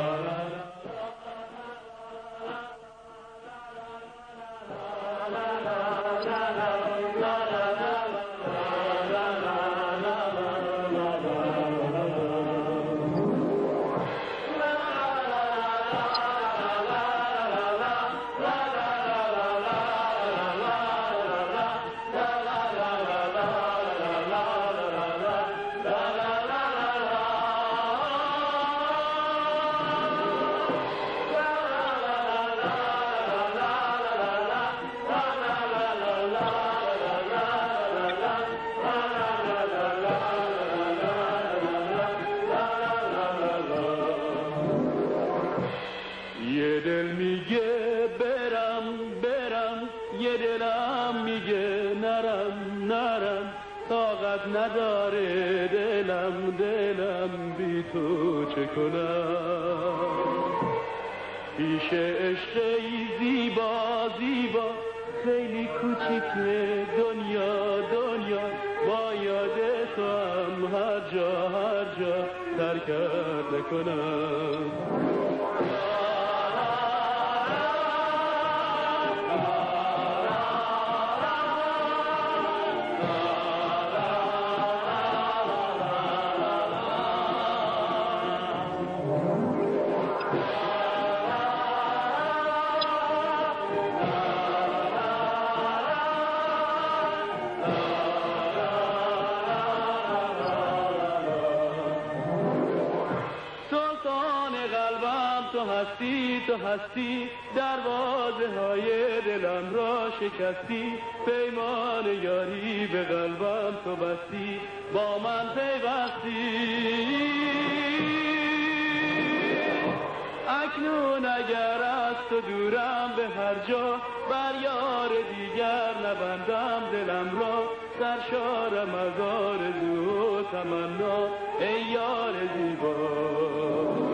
یه دل میگه برم برم، یه دلم میگه نرم نرم، طاقت نداره دلم دلم بی تو چه کنم. پیش عشقی زیبا زیبا خیلی کوچیکه دنیا دنیا، با یاد تو هم هر جا ترکت نکنم. تو هستی دروازه های دلم را شکستی، پیمان یاری به قلبم تو بستی، با من پیوستی. اکنون اگر از تو دورم به هر جا، بر یار دیگر نبندم دلم را، سرشارم از آرزو و تمنا ای یار زیبا.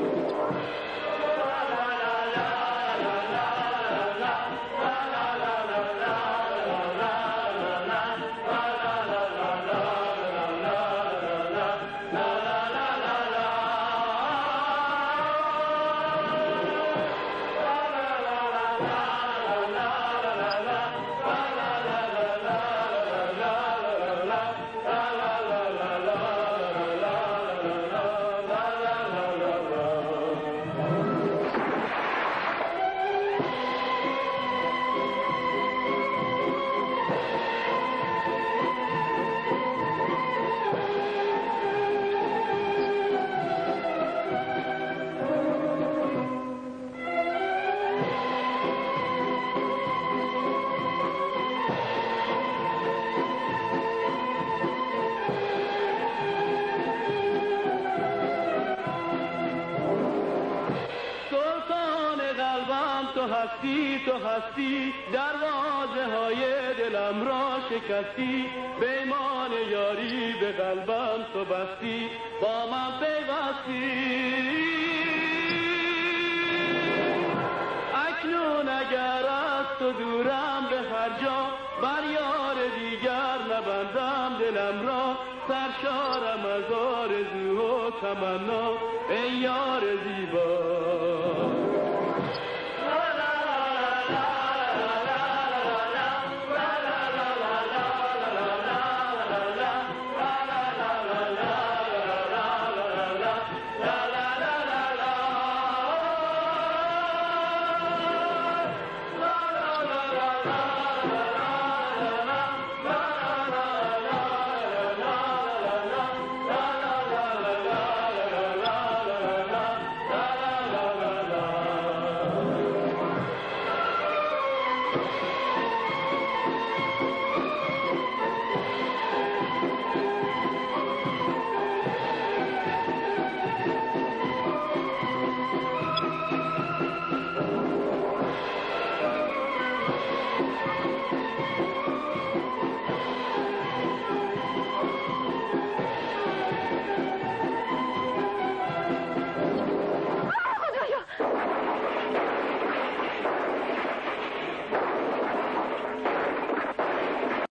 تو هستی دروازه های دلم را شکستی، پیمان یاری به قلبم تو بستی، با من پیوستی. اکنون اگر از تو دورم به هر جا، بر یار دیگر نبندم دلم را، سرشارم از آرزو و تمنا ای یار زیبا.